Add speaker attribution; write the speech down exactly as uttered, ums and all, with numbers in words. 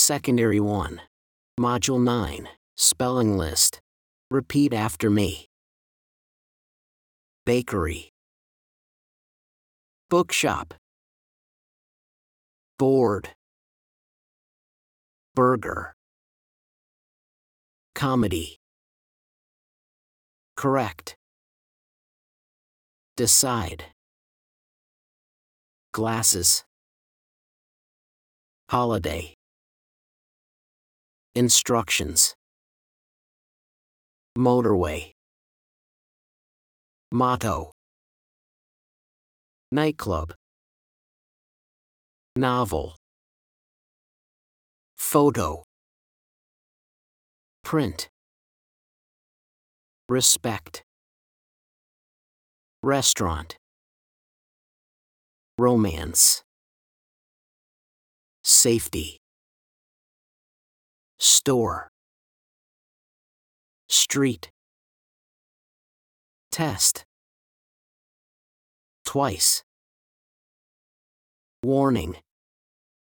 Speaker 1: Secondary one. Module nine. Spelling list. Repeat after me. Bakery. Bookshop. Board. Burger. Comedy. Correct. Decide. Glasses. Holiday. Instructions. Motorway. Motto. Nightclub. Novel. Photo. Print. Respect. Restaurant. Romance. Safety. Store. Street. Test. Twice. Warning.